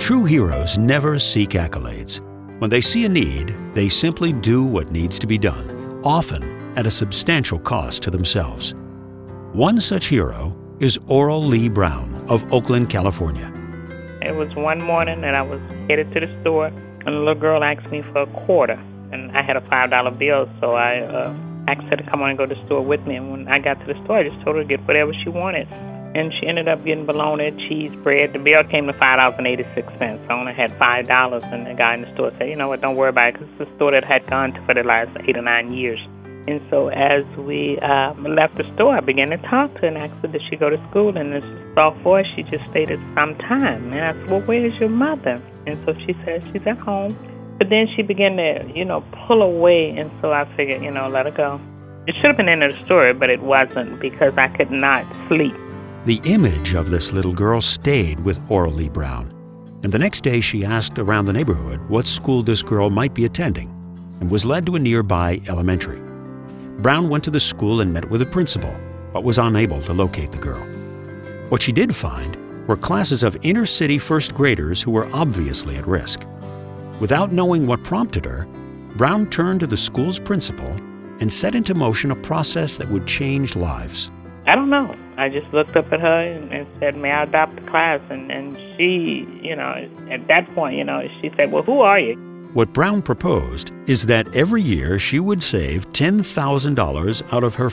True heroes never seek accolades. When they see a need, they simply do what needs to be done, often at a substantial cost to themselves. One such hero is Oral Lee Brown of Oakland, California. It was one morning and I was headed to the store, and a little girl asked me for a quarter, and I had a $5 bill, so I asked her to come on and go to the store with me. And when I got to the store, I just told her to get whatever she wanted. And she ended up getting bologna, cheese, bread. The bill came to $5.86. I only had $5, and the guy in the store said, you know what, don't worry about it, because it's a store that I had gone to for the last 8 or 9 years. And so as we left the store, I began to talk to her and asked her, did she go to school? And this soft voice, she just stated, sometime. And I said, well, where is your mother? And so she said, she's at home. But then she began to, pull away, and so I figured, let her go. It should have been the end of the story, but it wasn't, because I could not sleep. The image of this little girl stayed with Oral Lee Brown, and the next day she asked around the neighborhood what school this girl might be attending and was led to a nearby elementary. Brown went to the school and met with the principal, but was unable to locate the girl. What she did find were classes of inner-city first graders who were obviously at risk. Without knowing what prompted her, Brown turned to the school's principal and set into motion a process that would change lives. I don't know. I just looked up at her and said, may I adopt the class? And she, at that point, she said, well, who are you? What Brown proposed is that every year she would save $10,000 out of her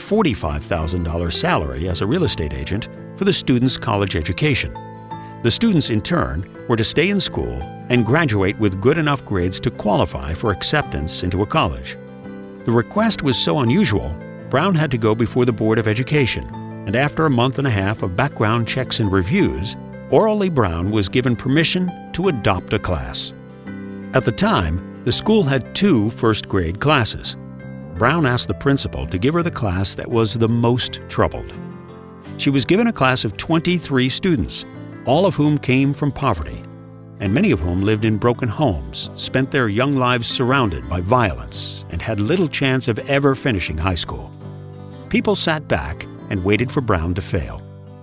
$45,000 salary as a real estate agent for the students' college education. The students, in turn, were to stay in school and graduate with good enough grades to qualify for acceptance into a college. The request was so unusual, Brown had to go before the Board of Education, and after a month and a half of background checks and reviews, Oral Lee Brown was given permission to adopt a class. At the time, the school had 2 first-grade classes. Brown asked the principal to give her the class that was the most troubled. She was given a class of 23 students, all of whom came from poverty, and many of whom lived in broken homes, spent their young lives surrounded by violence, and had little chance of ever finishing high school. People sat back and waited for Brown to fail.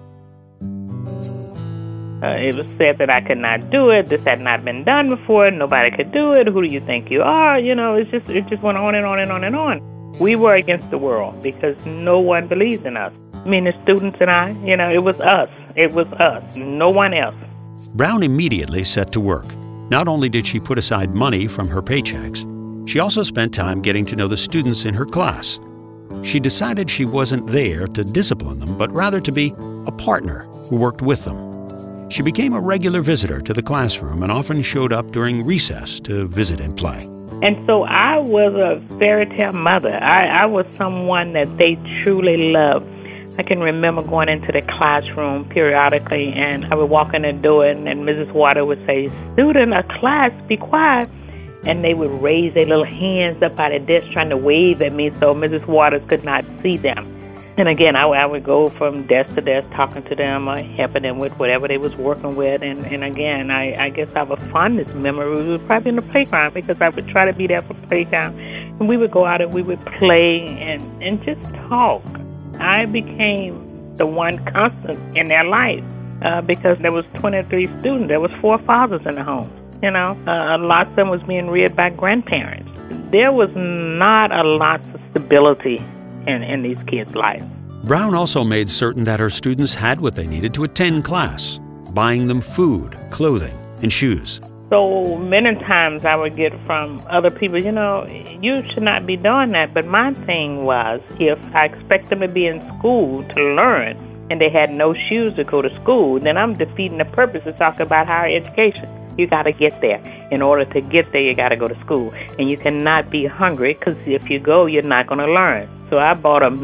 It was said that I could not do it. This had not been done before. Nobody could do it. Who do you think you are? It just went on and on and on and on. We were against the world because no one believes in us. I mean, the students and I, it was us. It was us, no one else. Brown immediately set to work. Not only did she put aside money from her paychecks, she also spent time getting to know the students in her class. She decided she wasn't there to discipline them, but rather to be a partner who worked with them. She became a regular visitor to the classroom and often showed up during recess to visit and play. And so I was a fairy tale mother. I was someone that they truly loved. I can remember going into the classroom periodically, and I would walk in the door, and Mrs. Water would say, student of class, be quiet. And they would raise their little hands up out of the desk trying to wave at me so Mrs. Waters could not see them. And again, I would go from desk to desk talking to them or helping them with whatever they was working with. And again, I guess I have a fondest memory. We were probably in the playground because I would try to be there for playtime. And we would go out and we would play and just talk. I became the one constant in their life because there was 23 students. There was 4 fathers in the home. A lot of them was being reared by grandparents. There was not a lot of stability in these kids' lives. Brown also made certain that her students had what they needed to attend class, buying them food, clothing, and shoes. So many times I would get from other people, you should not be doing that. But my thing was, if I expect them to be in school to learn and they had no shoes to go to school, then I'm defeating the purpose of talking about higher education. You got to get there. In order to get there, you got to go to school. And you cannot be hungry because if you go, you're not going to learn. So I bought a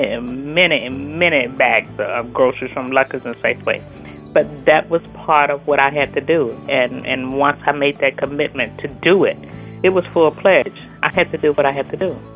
many bags of groceries from Lucky's and Safeway. But that was part of what I had to do. And once I made that commitment to do it, it was full pledge. I had to do what I had to do.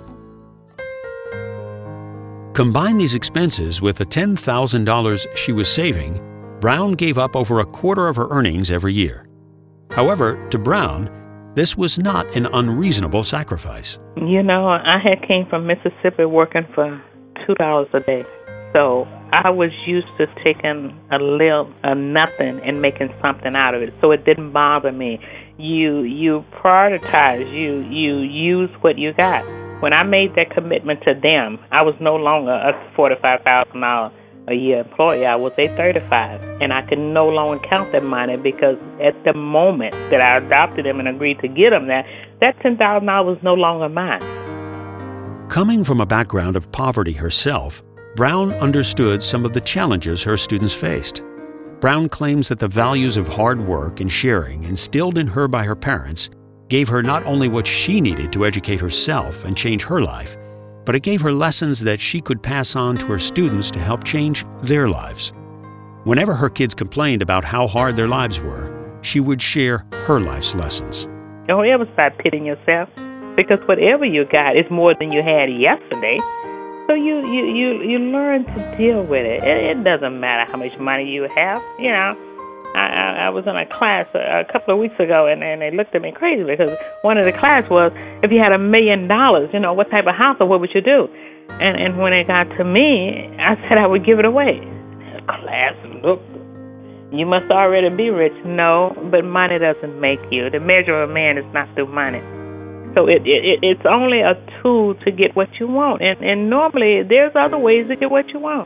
Combine these expenses with the $10,000 she was saving, Brown gave up over a quarter of her earnings every year. However, to Brown, this was not an unreasonable sacrifice. I had came from Mississippi working for $2 a day. So I was used to taking a little, a nothing, and making something out of it, so it didn't bother me. You prioritize. You use what you got. When I made that commitment to them, I was no longer a $45,000 a year employee. I was a 35, and I could no longer count that money because at the moment that I adopted them and agreed to get them that $10,000 was no longer mine. Coming from a background of poverty herself, Brown understood some of the challenges her students faced. Brown claims that the values of hard work and sharing instilled in her by her parents gave her not only what she needed to educate herself and change her life, but it gave her lessons that she could pass on to her students to help change their lives. Whenever her kids complained about how hard their lives were, she would share her life's lessons. Don't ever start pitying yourself, because whatever you got is more than you had yesterday. So you learn to deal with it. It doesn't matter how much money you have. You know, I was in a class a couple of weeks ago, and they looked at me crazy because one of the class was, if you had $1 million, you know, what type of house or what would you do? And when it got to me, I said I would give it away. The class looked, you must already be rich. No, but money doesn't make you. The measure of a man is not through money. So it's only a tool to get what you want. And normally there's other ways to get what you want.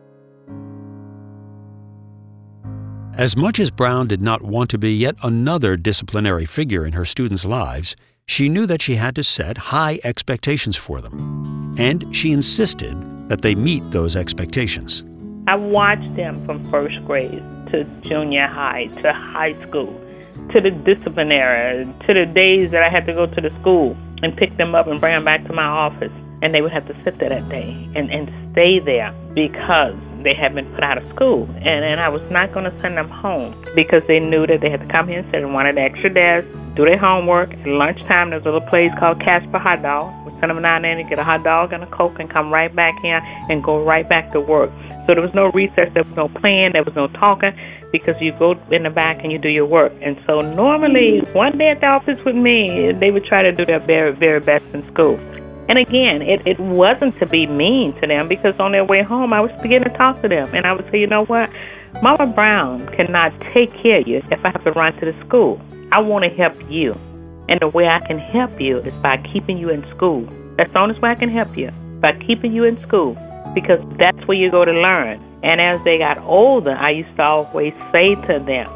As much as Brown did not want to be yet another disciplinary figure in her students' lives, she knew that she had to set high expectations for them. And she insisted that they meet those expectations. I watched them from first grade to junior high to high school, to the disciplinary, to the days that I had to go to the school and pick them up and bring them back to my office. And they would have to sit there that day and stay there because they had been put out of school. And I was not going to send them home because they knew that they had to come here and sit in one of the extra desks, do their homework. At lunchtime, there's a little place called Casper Hot Dog. We send them down there and get a hot dog and a Coke and come right back in and go right back to work. So there was no recess, there was no playing, there was no talking, because you go in the back and you do your work. And so normally, one day at the office with me, they would try to do their very, very best in school. And again, it wasn't to be mean to them, because on their way home, I was beginning to talk to them. And I would say, you know what? Mama Brown cannot take care of you if I have to run to the school. I want to help you. And the way I can help you is by keeping you in school. That's the only way I can help you, by keeping you in school, because that's where you go to learn. And as they got older, I used to always say to them,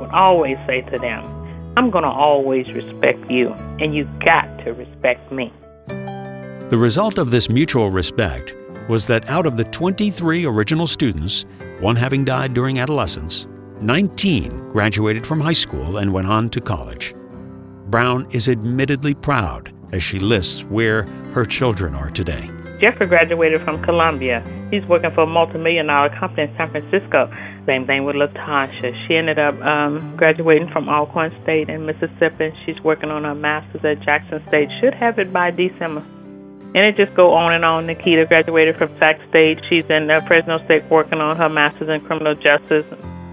I'm going to always respect you, and you got to respect me. The result of this mutual respect was that out of the 23 original students, one having died during adolescence, 19 graduated from high school and went on to college. Brown is admittedly proud as she lists where her children are today. Jeffrey graduated from Columbia. He's working for a multi-million-dollar company in San Francisco. Same thing with Latasha. She ended up graduating from Alcorn State in Mississippi. She's working on her master's at Jackson State. Should have it by December. And it just go on and on. Nikita graduated from Sac State. She's in Fresno State working on her master's in criminal justice.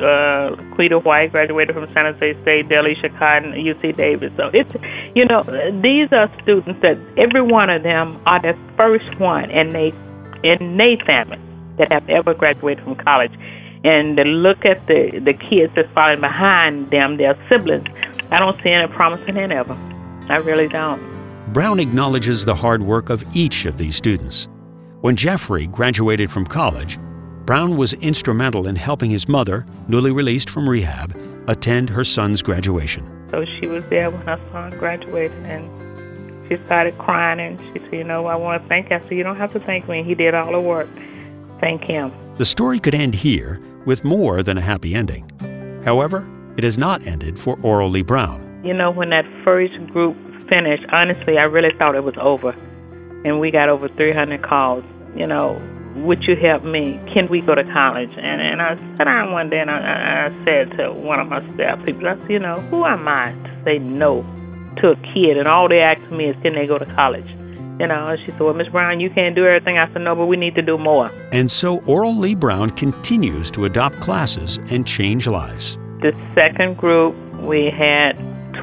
Quita White graduated from San Jose State. Delisha Cotton, UC Davis. So it's, you know, these are students that every one of them are the first one in their family that have ever graduated from college. And to look at the kids that's falling behind them, their siblings, I don't see any promise in any of them. I really don't. Brown acknowledges the hard work of each of these students. When Jeffrey graduated from college, Brown was instrumental in helping his mother, newly released from rehab, attend her son's graduation. So she was there when her son graduated, and she started crying, and she said, you know, I want to thank you. I said, you don't have to thank me. He did all the work. Thank him. The story could end here with more than a happy ending. However, it has not ended for Oral Lee Brown. You know, when that first group finished, honestly, I really thought it was over. And we got over 300 calls. You know, would you help me? Can we go to college? And I sat down one day and I said to one of my staff people, I said, you know, who am I to say no to a kid? And all they asked me is, can they go to college? You know, and she said, well, Miss Brown, you can't do everything. I said, no, but we need to do more. And so Oral Lee Brown continues to adopt classes and change lives. The second group, we had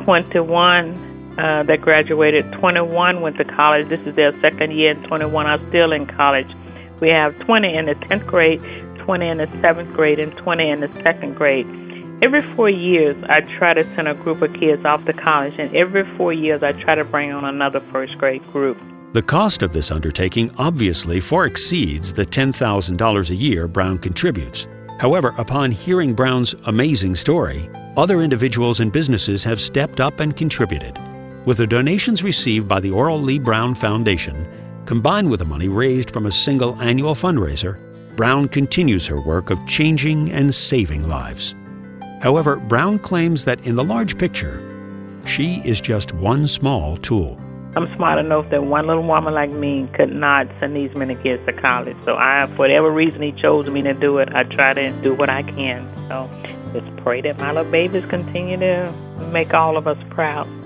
21 that graduated. 21 went to college. This is their second year, and 21 are still in college. We have 20 in the 10th grade, 20 in the 7th grade, and 20 in the 2nd grade. Every 4 years, I try to send a group of kids off to college, and every 4 years, I try to bring on another first grade group. The cost of this undertaking obviously far exceeds the $10,000 a year Brown contributes. However, upon hearing Brown's amazing story, other individuals and businesses have stepped up and contributed. With the donations received by the Oral Lee Brown Foundation, combined with the money raised from a single annual fundraiser, Brown continues her work of changing and saving lives. However, Brown claims that in the large picture, she is just one small tool. I'm smart enough that one little woman like me could not send these many kids to college. So for whatever reason he chose me to do it, I try to do what I can. So just pray that my little babies continue to make all of us proud.